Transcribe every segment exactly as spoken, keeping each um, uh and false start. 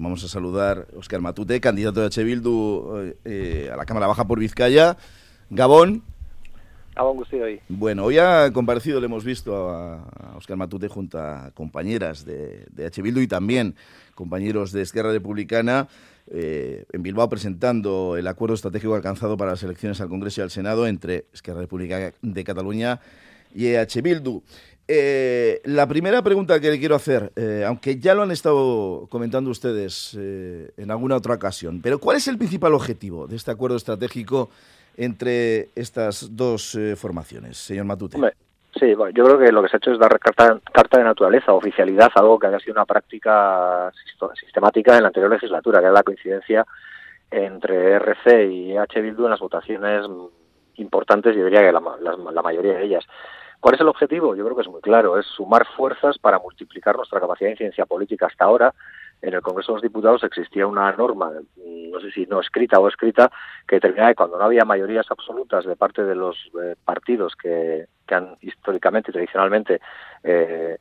Vamos a saludar a Óscar Matute, candidato de H. Bildu eh, a la Cámara Baja por Vizcaya. Gabón. Gabón Guztioi. Bueno, hoy ha comparecido, le hemos visto a, a Óscar Matute junto a compañeras de, de H. Bildu y también compañeros de Esquerra Republicana eh, en Bilbao presentando el acuerdo estratégico alcanzado para las elecciones al Congreso y al Senado entre Esquerra Republicana de Cataluña y H. Bildu. Eh, la primera pregunta que le quiero hacer, eh, aunque ya lo han estado comentando ustedes eh, en alguna otra ocasión, pero ¿cuál es el principal objetivo de este acuerdo estratégico entre estas dos eh, formaciones, señor Matute? Hombre, sí, bueno, yo creo que lo que se ha hecho es dar carta, carta de naturaleza, oficialidad, algo que había sido una práctica sistemática en la anterior legislatura, que era la coincidencia entre R C y H. Bildu en las votaciones importantes, yo diría que la, la, la mayoría de ellas. ¿Cuál es el objetivo? Yo creo que es muy claro, es sumar fuerzas para multiplicar nuestra capacidad de incidencia política. Hasta ahora, en el Congreso de los Diputados existía una norma, no sé si no escrita o escrita, que determinaba que cuando no había mayorías absolutas de parte de los eh, partidos que, que han históricamente y tradicionalmente eh,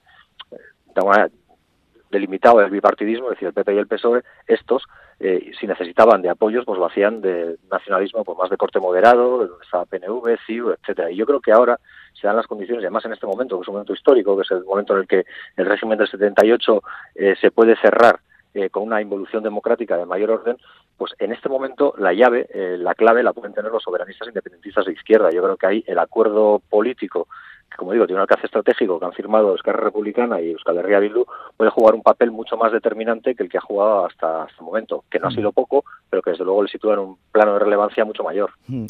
de alguna delimitado el bipartidismo, es decir, el P P y el P S O E, estos, eh, si necesitaban de apoyos, pues lo hacían de nacionalismo pues más de corte moderado, donde estaba P N V, C I U, etcétera. Y yo creo que ahora se dan las condiciones, y además en este momento, que es un momento histórico, que es el momento en el que el régimen del setenta y ocho eh, se puede cerrar eh, con una involución democrática de mayor orden, pues en este momento la llave, eh, la clave la pueden tener los soberanistas independentistas de izquierda. Yo creo que ahí el acuerdo político, que como digo, tiene un alcance estratégico, que han firmado Esquerra Republicana y Euskal Herria Bildu, puede jugar un papel mucho más determinante que el que ha jugado hasta este momento, que no ha sido poco, pero que desde luego le sitúa en un plano de relevancia mucho mayor.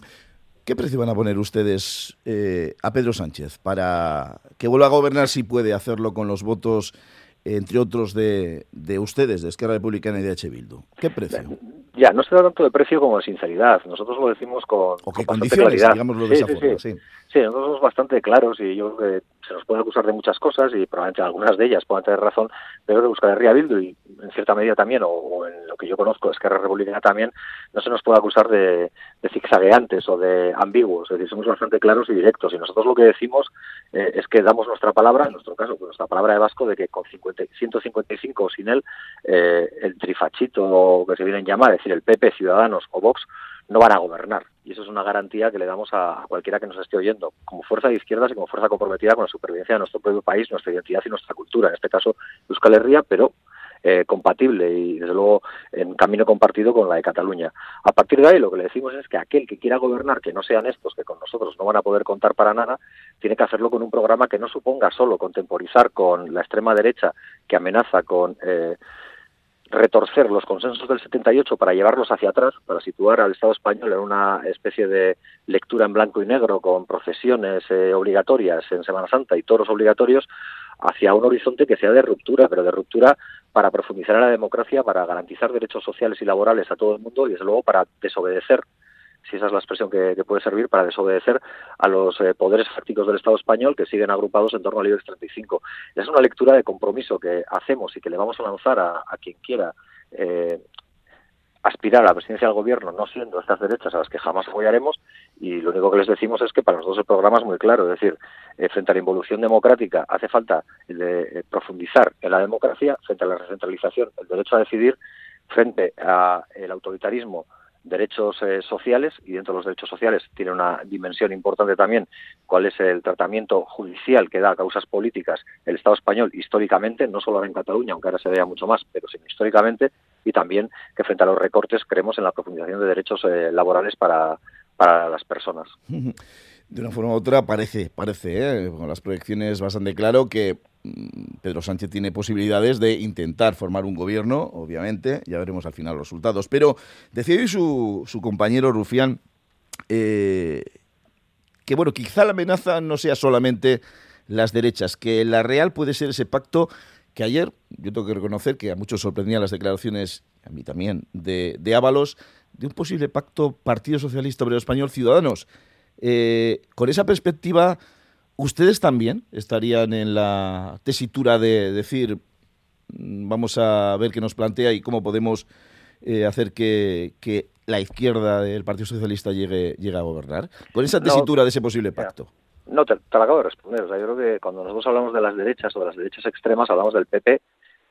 ¿Qué precio van a poner ustedes eh, a Pedro Sánchez para que vuelva a gobernar, si puede hacerlo con los votos, entre otros, de, de ustedes, de Esquerra Republicana y de H. Bildu? ¿Qué precio? Ya, no se trata tanto de precio como de sinceridad. Nosotros lo decimos con, ¿O qué con condiciones, claridad. digámoslo de sí, esa sí, forma? Sí. sí. Sí, nosotros somos bastante claros y yo creo que se nos puede acusar de muchas cosas y probablemente algunas de ellas puedan tener razón, pero de Euskal Herria Bildu y en cierta medida también, o, o en lo que yo conozco, Esquerra Republicana también, no se nos puede acusar de, de zigzagueantes o de ambiguos, es decir, somos bastante claros y directos y nosotros lo que decimos eh, es que damos nuestra palabra, en nuestro caso, pues nuestra palabra de vasco, de que con cincuenta, ciento cincuenta y cinco o sin él, eh, el trifachito que se viene a llamar, es decir, el P P, Ciudadanos o Vox, no van a gobernar. Y eso es una garantía que le damos a cualquiera que nos esté oyendo, como fuerza de izquierdas y como fuerza comprometida con la supervivencia de nuestro propio país, nuestra identidad y nuestra cultura, en este caso Euskal Herria, pero eh, compatible y desde luego en camino compartido con la de Cataluña. A partir de ahí lo que le decimos es que aquel que quiera gobernar, que no sean estos, que con nosotros no van a poder contar para nada, tiene que hacerlo con un programa que no suponga solo contemporizar con la extrema derecha que amenaza con Eh, retorcer los consensos del setenta y ocho para llevarlos hacia atrás, para situar al Estado español en una especie de lectura en blanco y negro con procesiones eh, obligatorias en Semana Santa y toros obligatorios, hacia un horizonte que sea de ruptura, pero de ruptura para profundizar en la democracia, para garantizar derechos sociales y laborales a todo el mundo y desde luego para desobedecer, si esa es la expresión que, que puede servir, para desobedecer a los eh, poderes fácticos del Estado español que siguen agrupados en torno al IBEX treinta y cinco. Es una lectura de compromiso que hacemos y que le vamos a lanzar a, a quien quiera eh, aspirar a la presidencia del gobierno, no siendo estas derechas a las que jamás apoyaremos, y lo único que les decimos es que para nosotros el programa es muy claro, es decir, eh, frente a la involución democrática hace falta el de eh, profundizar en la democracia, frente a la recentralización, el derecho a decidir, frente al autoritarismo, derechos eh, sociales, y dentro de los derechos sociales tiene una dimensión importante también cuál es el tratamiento judicial que da a causas políticas el Estado español históricamente, no solo ahora en Cataluña, aunque ahora se vea mucho más, pero sino históricamente, y también que frente a los recortes creemos en la profundización de derechos eh, laborales para, para las personas. De una forma u otra parece, parece, ¿eh? con las proyecciones bastante claro que Pedro Sánchez tiene posibilidades de intentar formar un gobierno, obviamente, ya veremos al final los resultados. Pero decía hoy su, su compañero Rufián eh, que, bueno, quizá la amenaza no sea solamente las derechas, que la real puede ser ese pacto que ayer, yo tengo que reconocer que a muchos sorprendían las declaraciones, a mí también, de, de Ábalos, de un posible pacto Partido Socialista Obrero Español Ciudadanos. Eh, con esa perspectiva, ¿ustedes también estarían en la tesitura de decir vamos a ver qué nos plantea y cómo podemos eh, hacer que, que la izquierda del Partido Socialista llegue, llegue a gobernar? Con esa tesitura no, de ese posible pacto. No, te, te lo acabo de responder. O sea, yo creo que cuando nosotros hablamos de las derechas o de las derechas extremas, hablamos del P P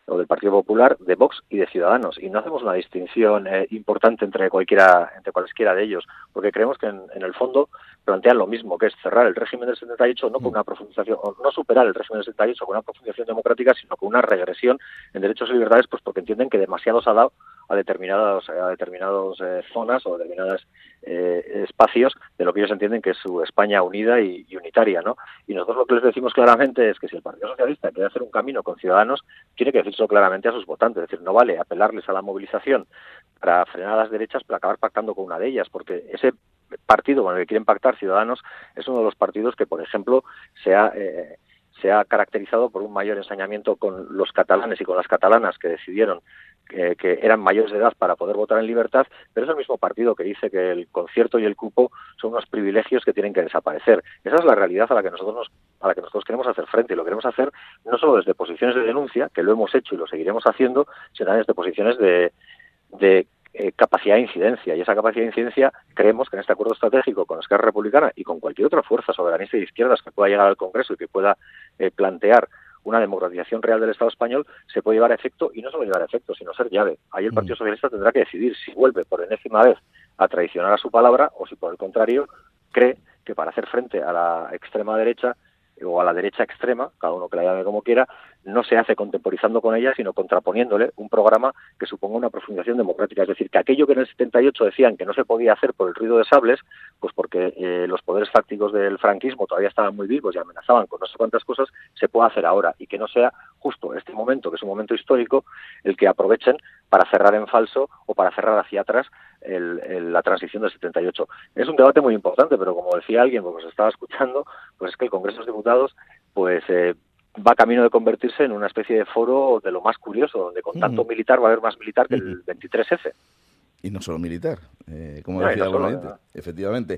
o del Partido Popular, de Vox y de Ciudadanos. Y no hacemos una distinción eh, importante entre cualquiera, entre cualesquiera de ellos, porque creemos que en, en el fondo plantean lo mismo, que es cerrar el régimen del setenta y ocho no con una profundización, o no superar el régimen del setenta y ocho con una profundización democrática, sino con una regresión en derechos y libertades, pues porque entienden que demasiado se ha dado a determinadas a determinadas eh, zonas o determinados eh, espacios de lo que ellos entienden que es su España unida y, y unitaria, ¿no? Y nosotros lo que les decimos claramente es que si el Partido Socialista quiere hacer un camino con Ciudadanos, tiene que decirlo claramente a sus votantes. Es decir, no vale apelarles a la movilización para frenar a las derechas, para acabar pactando con una de ellas, porque ese partido con el que quieren pactar Ciudadanos es uno de los partidos que, por ejemplo, se ha... Eh, se ha caracterizado por un mayor ensañamiento con los catalanes y con las catalanas que decidieron que, que eran mayores de edad para poder votar en libertad, pero es el mismo partido que dice que el concierto y el cupo son unos privilegios que tienen que desaparecer. Esa es la realidad a la que nosotros nos, a la que nosotros queremos hacer frente, y lo queremos hacer no solo desde posiciones de denuncia, que lo hemos hecho y lo seguiremos haciendo, sino también desde posiciones de, de Eh, capacidad de incidencia, y esa capacidad de incidencia creemos que en este acuerdo estratégico con Esquerra Republicana y con cualquier otra fuerza soberanista de izquierdas que pueda llegar al Congreso y que pueda eh, plantear una democratización real del Estado español, se puede llevar a efecto, y no solo llevar a efecto, sino ser llave. Ahí el Partido Socialista tendrá que decidir si vuelve por enésima vez a traicionar a su palabra o si por el contrario cree que para hacer frente a la extrema derecha o a la derecha extrema, cada uno que la llame como quiera, no se hace contemporizando con ella, sino contraponiéndole un programa que suponga una profundización democrática. Es decir, que aquello que en el setenta y ocho decían que no se podía hacer por el ruido de sables, pues porque eh, los poderes fácticos del franquismo todavía estaban muy vivos y amenazaban con no sé cuántas cosas, se pueda hacer ahora, y que no sea justo este momento, que es un momento histórico, el que aprovechen para cerrar en falso o para cerrar hacia atrás el, el, la transición del setenta y ocho. Es un debate muy importante, pero como decía alguien, porque os estaba escuchando, pues es que el Congreso de los Diputados pues eh, va camino de convertirse en una especie de foro de lo más curioso, donde con tanto uh-huh. militar va a haber más militar que el veintitrés efe. Y no solo militar, eh, como no, decía no solo, ¿no? Efectivamente.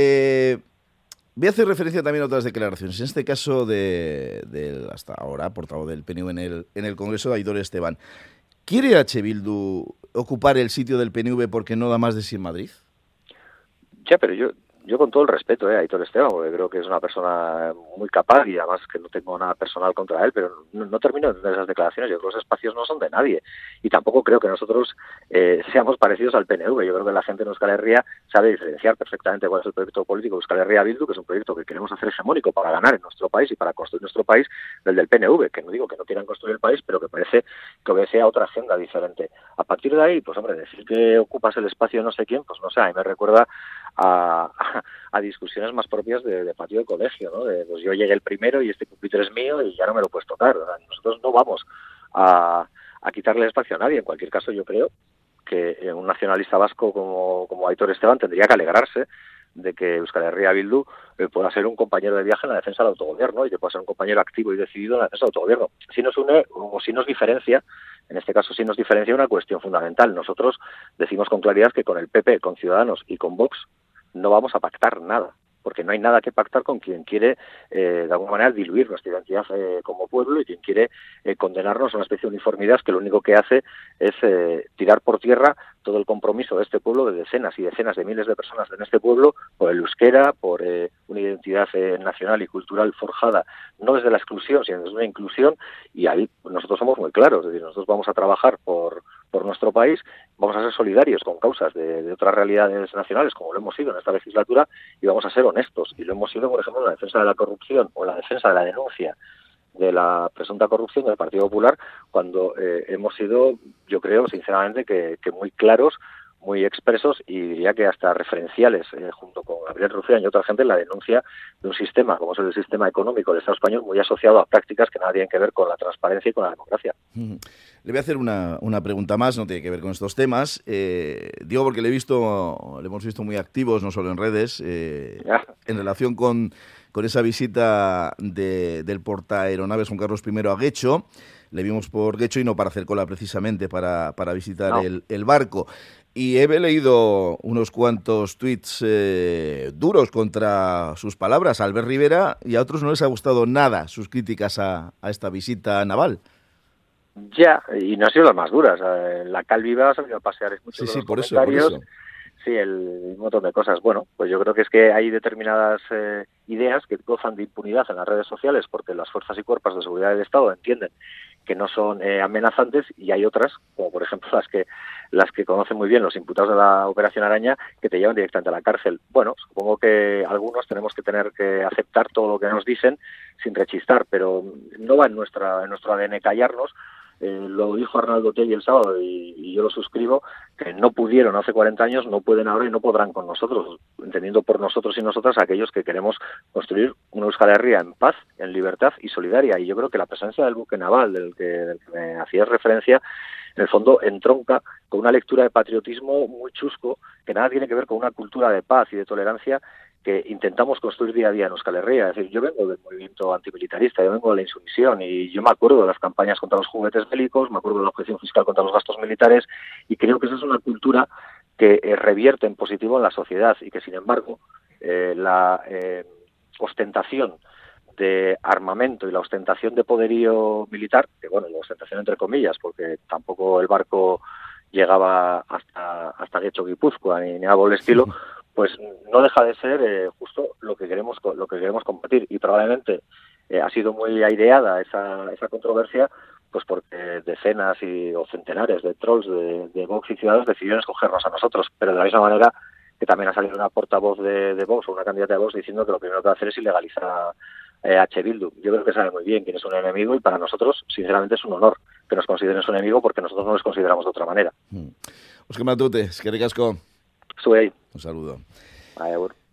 Eh, voy a hacer referencia también a otras declaraciones. En este caso, de, de hasta ahora, portavoz del P N V en el, en el Congreso, Aitor Esteban. ¿Quiere H. Bildu ocupar el sitio del P N V porque no da más de sí en Madrid? Ya, pero yo... Yo con todo el respeto eh, a Aitor Esteban, porque creo que es una persona muy capaz y además que no tengo nada personal contra él, pero no, no termino de entender esas declaraciones. Yo creo que los espacios no son de nadie y tampoco creo que nosotros eh, seamos parecidos al P N V. Yo creo que la gente en Euskal Herria sabe diferenciar perfectamente cuál es el proyecto político de Euskal Herria Bildu, que es un proyecto que queremos hacer hegemónico para ganar en nuestro país y para construir nuestro país, del del P N V, que no digo que no quieran construir el país, pero que parece que obedece a otra agenda diferente. A partir de ahí, pues hombre, decir que ocupas el espacio de no sé quién, pues no sé, a mí me recuerda a, a, a discusiones más propias de, de patio de colegio, ¿no? De, pues yo llegué el primero y este pupitre es mío y ya no me lo puedes tocar. O sea, nosotros no vamos a, a quitarle espacio a nadie. En cualquier caso, yo creo que un nacionalista vasco como, como Aitor Esteban tendría que alegrarse de que Euskal Herria Bildu eh, pueda ser un compañero de viaje en la defensa del autogobierno y que pueda ser un compañero activo y decidido en la defensa del autogobierno. Si nos une o si nos diferencia, en este caso sí nos diferencia una cuestión fundamental. Nosotros decimos con claridad que con el P P, con Ciudadanos y con Vox no vamos a pactar nada, porque no hay nada que pactar con quien quiere, eh, de alguna manera, diluir nuestra identidad eh, como pueblo y quien quiere eh, condenarnos a una especie de uniformidad que lo único que hace es eh, tirar por tierra todo el compromiso de este pueblo, de decenas y decenas de miles de personas en este pueblo, por el euskera, por eh, una identidad eh, nacional y cultural forjada, no desde la exclusión, sino desde una inclusión, y ahí nosotros somos muy claros, es decir, nosotros vamos a trabajar por, por nuestro país, vamos a ser solidarios con causas de, de otras realidades nacionales, como lo hemos sido en esta legislatura, y vamos a ser honestos, y lo hemos sido, por ejemplo, en la defensa de la corrupción o en la defensa de la denuncia de la presunta corrupción del Partido Popular, cuando eh, hemos sido, yo creo, sinceramente, que, que muy claros, muy expresos y diría que hasta referenciales, eh, junto con Gabriel Rufián y otra gente, en la denuncia de un sistema, como es el sistema económico del Estado español, muy asociado a prácticas que nada tienen que ver con la transparencia y con la democracia. Le voy a hacer una, una pregunta más, no tiene que ver con estos temas. Eh, digo porque le he visto, le hemos visto muy activos, no solo en redes, eh, en relación con, con esa visita de, del portaaeronaves Juan Carlos primero a Guecho. Le vimos por Guecho y no para hacer cola precisamente para, para visitar no. el, el barco. Y he leído unos cuantos tuits eh, duros contra sus palabras a Albert Rivera y a otros no les ha gustado nada sus críticas a, a esta visita naval. Ya, y no han sido las más duras. La Cal Viva ha salido a pasear mucho sí, de sí, los por comentarios. Eso, por eso. Sí, el, un montón de cosas. Bueno, pues yo creo que es que hay determinadas eh, ideas que gozan de impunidad en las redes sociales porque las fuerzas y cuerpos de seguridad del Estado entienden que no son eh, amenazantes, y hay otras, como por ejemplo las que las que conocen muy bien los imputados de la Operación Araña, que te llevan directamente a la cárcel. Bueno, supongo que algunos tenemos que tener que aceptar todo lo que nos dicen sin rechistar, pero no va en nuestra en nuestro A D N callarnos. Eh, lo dijo Arnaldo Otegi el sábado y, y yo lo suscribo, que no pudieron hace cuarenta años, no pueden ahora y no podrán con nosotros, entendiendo por nosotros y nosotras aquellos que queremos construir una Euskal Herria en paz, en libertad y solidaria. Y yo creo que la presencia del buque naval, del que, del que me hacías referencia, en el fondo entronca con una lectura de patriotismo muy chusco, que nada tiene que ver con una cultura de paz y de tolerancia que intentamos construir día a día en Euskal Herria. Es decir, yo vengo del movimiento antimilitarista, yo vengo de la insumisión, y yo me acuerdo de las campañas contra los juguetes bélicos, me acuerdo de la objeción fiscal contra los gastos militares, y creo que esa es una cultura que eh, revierte en positivo en la sociedad, y que sin embargo eh, la eh, ostentación de armamento y la ostentación de poderío militar, que bueno, la ostentación entre comillas, porque tampoco el barco llegaba hasta hasta Getxo, Guipúzcoa, ni, ni algo del estilo, pues no deja de ser eh, justo lo que queremos lo que queremos combatir. Y probablemente eh, ha sido muy aireada esa esa controversia, pues porque decenas y o centenares de trolls de, de Vox y Ciudadanos decidieron escogernos a nosotros, pero de la misma manera que también ha salido una portavoz de, de Vox o una candidata de Vox diciendo que lo primero que va a hacer es ilegalizar a eh, H. Bildu. Yo creo que sabe muy bien quién es un enemigo, y para nosotros, sinceramente, es un honor que nos consideren su enemigo, porque nosotros no les consideramos de otra manera. Óscar Matute, eskerrik asko. Zuei. Un saludo. Agur.